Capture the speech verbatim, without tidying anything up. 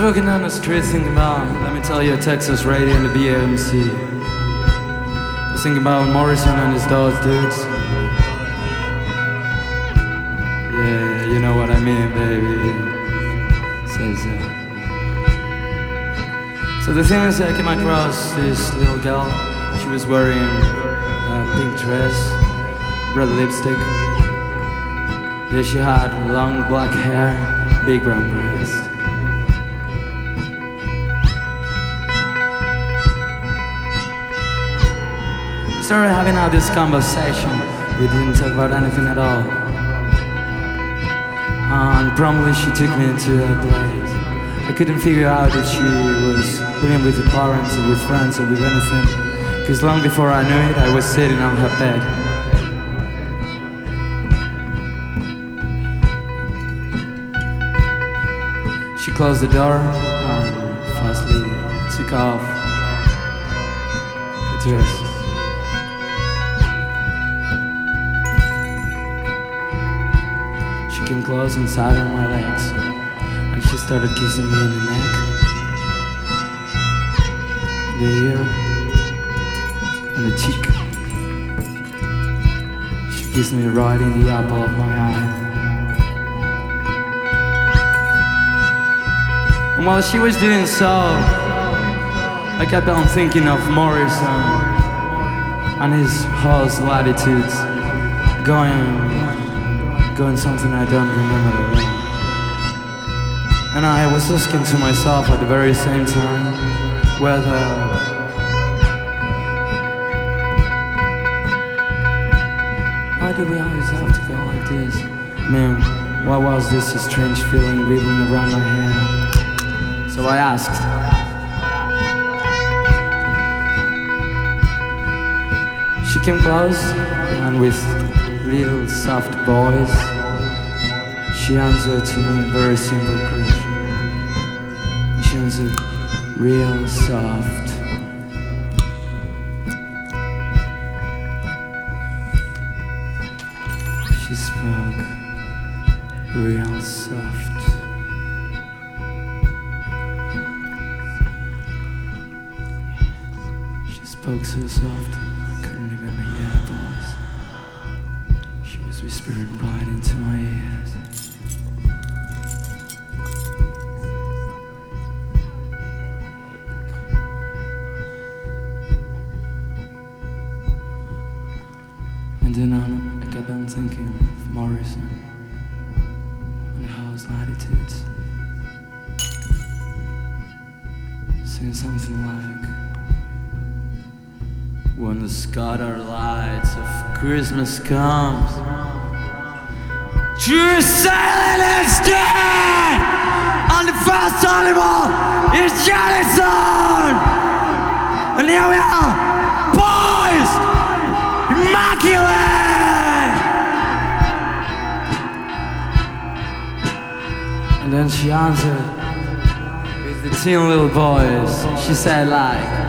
walking down the street thinking about, let me tell you, Texas radio and the B A M C. I was thinking about Morrison and his dogs, dudes. Yeah, you know what I mean, baby. Says that. So the thing is, I came across this little girl. She was wearing a pink dress, red lipstick. Yeah, she had long black hair, big brown breast. We started having out this conversation. We didn't talk about anything at all. And promptly she took me into her place. I couldn't figure out if she was living with her parents or with friends or with anything. Cause long before I knew it, I was sitting on her bed. She closed the door and fastly took off the dress. She came close and sat on my legs, and she started kissing me in the neck, the ear, and the cheek. She kissed me right in the apple of my eye. And while she was doing so, I kept on thinking of Morrison and his horse latitudes, going, going something I don't remember at all. And I was asking to myself at the very same time whether why do we always have to go like this? Man, why was this a strange feeling wriggling around my head? So I asked. She came close, and with little soft voice, she answered to me a very simple question. She answered real soft. She spoke real soft. Spoke so soft, I couldn't even hear her voice. She was whispering right into my ears. And then on, I kept on thinking of Morrison and the house latitudes, saying something like, when the scattered lights of Christmas comes, Jerusalem is dead! On the first animal is Jellison! And here we are, boys! Immaculate! And then she answered with the teen little voice. She said like,